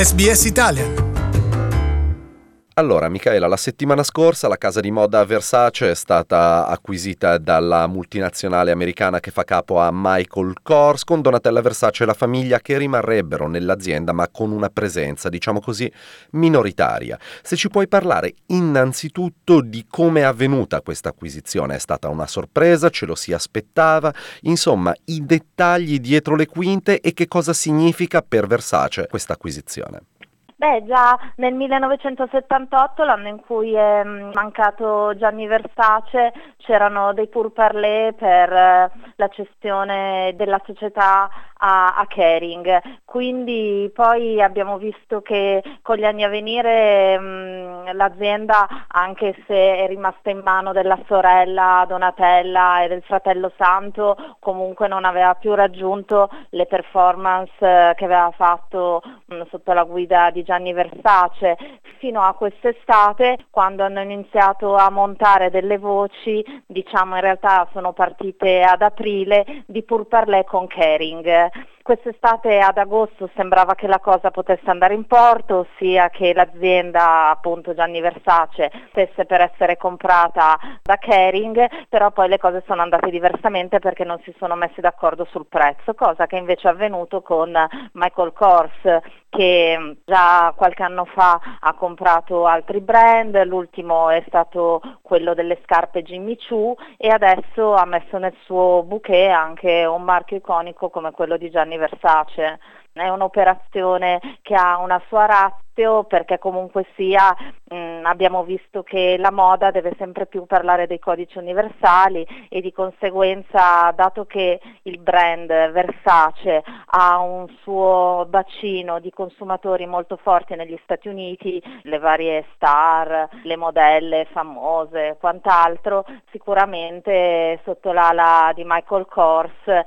SBS Italian. Allora, Michaela, la settimana scorsa la casa di moda Versace è stata acquisita dalla multinazionale americana che fa capo a Michael Kors, con Donatella Versace e la famiglia che rimarrebbero nell'azienda ma con una presenza, diciamo così, minoritaria. Se ci puoi parlare innanzitutto di come è avvenuta questa acquisizione, è stata una sorpresa, ce lo si aspettava, insomma, i dettagli dietro le quinte e che cosa significa per Versace questa acquisizione. Già nel 1978, l'anno in cui è mancato Gianni Versace, c'erano dei pourparlers per la cessione della società a Kering. Quindi poi abbiamo visto che con gli anni a venire l'azienda, anche se è rimasta in mano della sorella Donatella e del fratello Santo, comunque non aveva più raggiunto le performance che aveva fatto sotto la guida di Gianni Versace, fino a quest'estate, quando hanno iniziato a montare delle voci, diciamo in realtà sono partite ad aprile, di pourparlers con Kering. Quest'estate ad agosto sembrava che la cosa potesse andare in porto, ossia che l'azienda, appunto Gianni Versace, stesse per essere comprata da Kering, però poi le cose sono andate diversamente perché non si sono messi d'accordo sul prezzo, cosa che invece è avvenuto con Michael Kors, che già qualche anno fa ha comprato altri brand, l'ultimo è stato quello delle scarpe Jimmy Choo, e adesso ha messo nel suo bouquet anche un marchio iconico come quello di Gianni Versace. È un'operazione che ha una sua ratio, perché comunque sia abbiamo visto che la moda deve sempre più parlare dei codici universali, e di conseguenza, dato che il brand Versace ha un suo bacino di consumatori molto forti negli Stati Uniti, le varie star, le modelle famose, quant'altro, sicuramente sotto l'ala di Michael Kors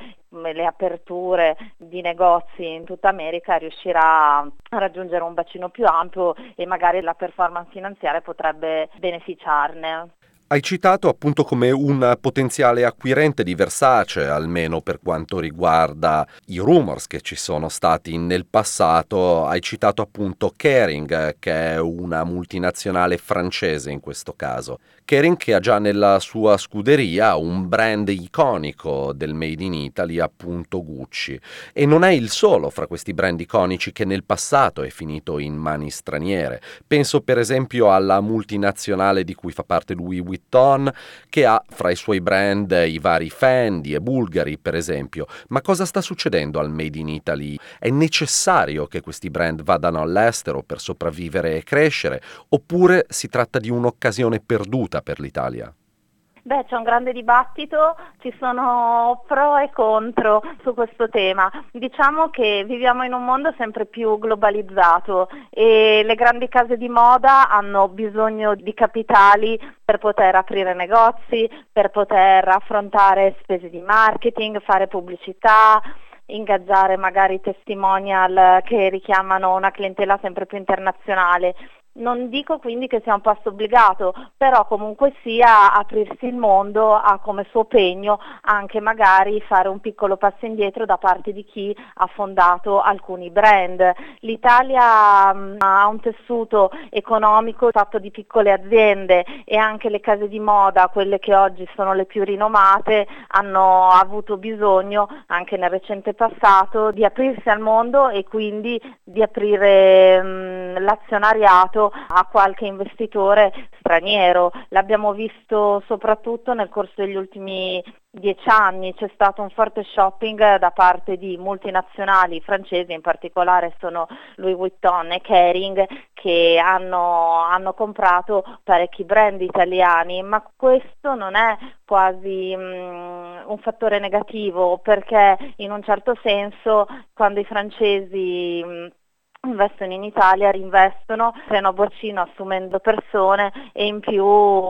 le aperture di negozi in tutta America riuscirà a raggiungere un bacino più ampio e magari la performance finanziaria potrebbe beneficiarne. Hai citato appunto come un potenziale acquirente di Versace, almeno per quanto riguarda i rumors che ci sono stati nel passato, hai citato appunto Kering, che è una multinazionale francese in questo caso. Kering che ha già nella sua scuderia un brand iconico del Made in Italy, appunto Gucci. E non è il solo fra questi brand iconici che nel passato è finito in mani straniere. Penso per esempio alla multinazionale di cui fa parte Louis Vuitton, che ha fra i suoi brand i vari Fendi e Bulgari per esempio. Ma cosa sta succedendo al Made in Italy? È necessario che questi brand vadano all'estero per sopravvivere e crescere, oppure si tratta di un'occasione perduta per l'Italia? C'è un grande dibattito, ci sono pro e contro su questo tema. Diciamo che viviamo in un mondo sempre più globalizzato e le grandi case di moda hanno bisogno di capitali per poter aprire negozi, per poter affrontare spese di marketing, fare pubblicità, ingaggiare magari testimonial che richiamano una clientela sempre più internazionale. Non dico quindi che sia un passo obbligato, però comunque sia aprirsi il mondo ha come suo pegno anche magari fare un piccolo passo indietro da parte di chi ha fondato alcuni brand. L'Italia ha un tessuto economico fatto di piccole aziende e anche le case di moda, quelle che oggi sono le più rinomate, hanno avuto bisogno anche nel recente passato di aprirsi al mondo e quindi di aprire l'azionariato a qualche investitore straniero. L'abbiamo visto soprattutto nel corso degli ultimi 10 anni, c'è stato un forte shopping da parte di multinazionali francesi, in particolare sono Louis Vuitton e Kering, che hanno comprato parecchi brand italiani, ma questo non è quasi un fattore negativo, perché in un certo senso quando i francesi investono in Italia, reinvestono, creano bacino assumendo persone e in più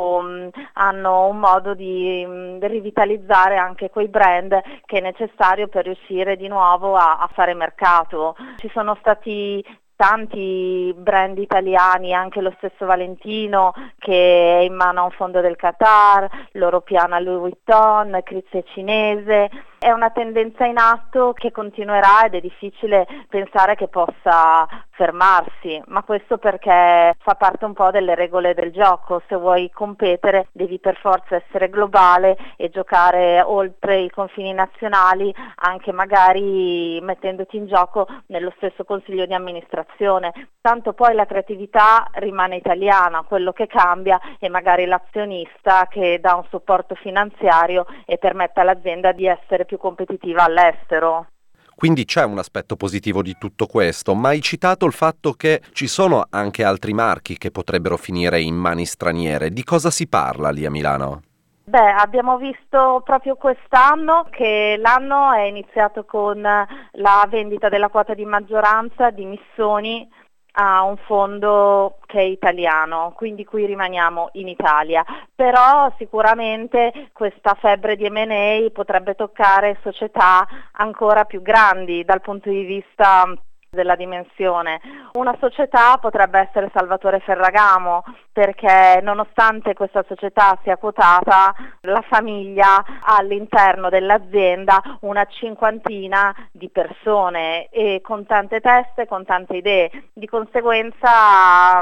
hanno un modo di rivitalizzare anche quei brand che è necessario per riuscire di nuovo a fare mercato. Ci sono stati tanti brand italiani, anche lo stesso Valentino che è in mano a un fondo del Qatar, loro piano a Louis Vuitton, Christie cinese. È una tendenza in atto che continuerà ed è difficile pensare che possa fermarsi, ma questo perché fa parte un po' delle regole del gioco. Se vuoi competere devi per forza essere globale e giocare oltre i confini nazionali, anche magari mettendoti in gioco nello stesso consiglio di amministrazione. Tanto poi la creatività rimane italiana, quello che cambia è magari l'azionista che dà un supporto finanziario e permette all'azienda di essere più competitiva all'estero. Quindi c'è un aspetto positivo di tutto questo, ma hai citato il fatto che ci sono anche altri marchi che potrebbero finire in mani straniere. Di cosa si parla lì a Milano? Beh, abbiamo visto proprio quest'anno che l'anno è iniziato con la vendita della quota di maggioranza di Missoni a un fondo che è italiano, quindi qui rimaniamo in Italia, però sicuramente questa febbre di M&A potrebbe toccare società ancora più grandi dal punto di vista della dimensione. Una società potrebbe essere Salvatore Ferragamo, perché nonostante questa società sia quotata, la famiglia ha all'interno dell'azienda una cinquantina di persone e con tante teste, con tante idee. Di conseguenza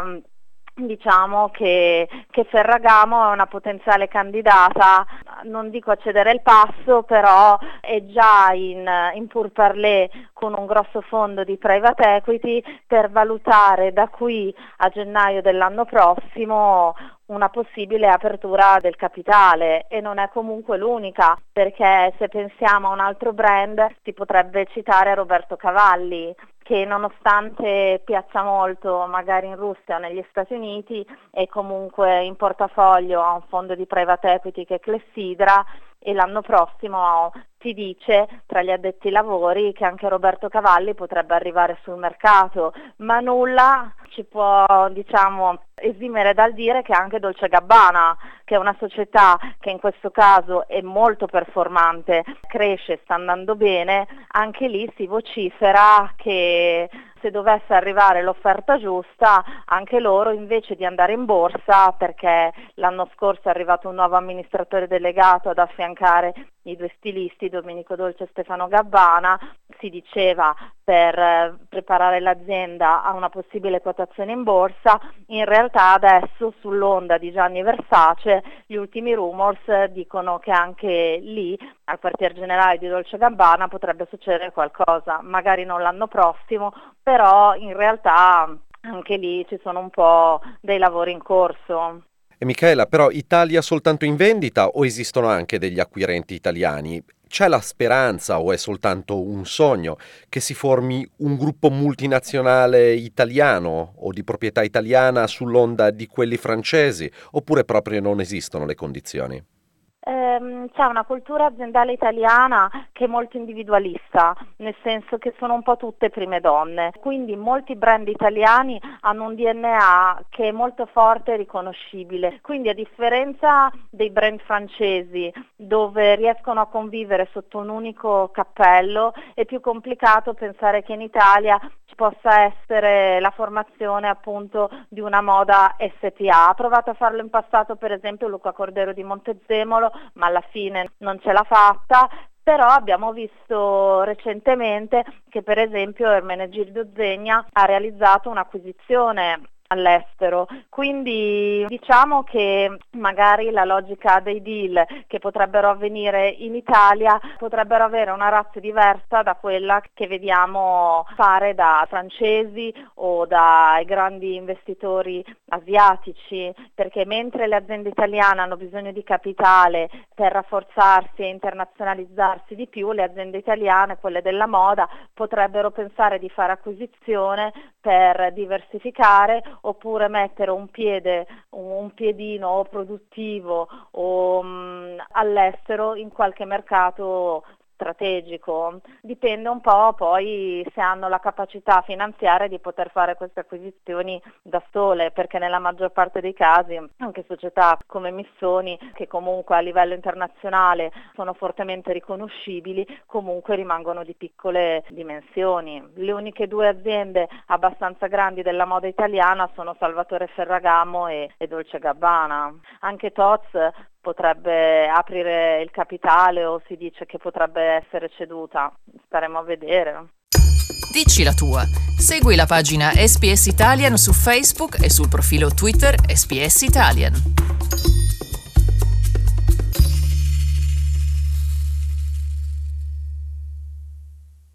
diciamo che Ferragamo è una potenziale candidata, non dico a cedere il passo, però è già in pourparlers con un grosso fondo di private equity per valutare da qui a gennaio dell'anno prossimo una possibile apertura del capitale, e non è comunque l'unica, perché se pensiamo a un altro brand si potrebbe citare Roberto Cavalli, che nonostante piaccia molto magari in Russia o negli Stati Uniti è comunque in portafoglio a un fondo di private equity che è Clessidra, e l'anno prossimo si dice tra gli addetti ai lavori che anche Roberto Cavalli potrebbe arrivare sul mercato, ma nulla ci può esimere dal dire che anche Dolce Gabbana, che è una società che in questo caso è molto performante, cresce, sta andando bene, anche lì si vocifera che se dovesse arrivare l'offerta giusta, anche loro invece di andare in borsa, perché l'anno scorso è arrivato un nuovo amministratore delegato ad affiancare i due stilisti, Domenico Dolce e Stefano Gabbana, si diceva per preparare l'azienda a una possibile quotazione in borsa. In realtà adesso sull'onda di Gianni Versace gli ultimi rumors dicono che anche lì al quartier generale di Dolce Gabbana potrebbe succedere qualcosa, magari non l'anno prossimo, però in realtà anche lì ci sono un po' dei lavori in corso. E Michaela, però Italia soltanto in vendita o esistono anche degli acquirenti italiani? C'è la speranza o è soltanto un sogno che si formi un gruppo multinazionale italiano o di proprietà italiana sull'onda di quelli francesi, oppure proprio non esistono le condizioni? C'è una cultura aziendale italiana che è molto individualista, nel senso che sono un po' tutte prime donne, quindi molti brand italiani hanno un DNA che è molto forte e riconoscibile, quindi a differenza dei brand francesi dove riescono a convivere sotto un unico cappello, è più complicato pensare che in Italia ci possa essere la formazione appunto di una moda SPA. Ha provato a farlo in passato per esempio Luca Cordero di Montezemolo, ma alla fine non ce l'ha fatta. Però abbiamo visto recentemente che per esempio Ermenegildo Zegna ha realizzato un'acquisizione all'estero, quindi diciamo che magari la logica dei deal che potrebbero avvenire in Italia potrebbero avere una razza diversa da quella che vediamo fare da francesi o dai grandi investitori asiatici, perché mentre le aziende italiane hanno bisogno di capitale per rafforzarsi e internazionalizzarsi di più, le aziende italiane, quelle della moda, potrebbero pensare di fare acquisizione per diversificare oppure mettere un piedino produttivo o all'estero in qualche mercato strategico. Dipende un po' poi se hanno la capacità finanziaria di poter fare queste acquisizioni da sole, perché nella maggior parte dei casi anche società come Missoni, che comunque a livello internazionale sono fortemente riconoscibili, comunque rimangono di piccole dimensioni. Le uniche due aziende abbastanza grandi della moda italiana sono Salvatore Ferragamo e Dolce Gabbana. Anche Tod's potrebbe aprire il capitale o si dice che potrebbe essere ceduta, staremo a vedere. Dici la tua. Segui la pagina SPS Italian su Facebook e sul profilo Twitter SPS Italian.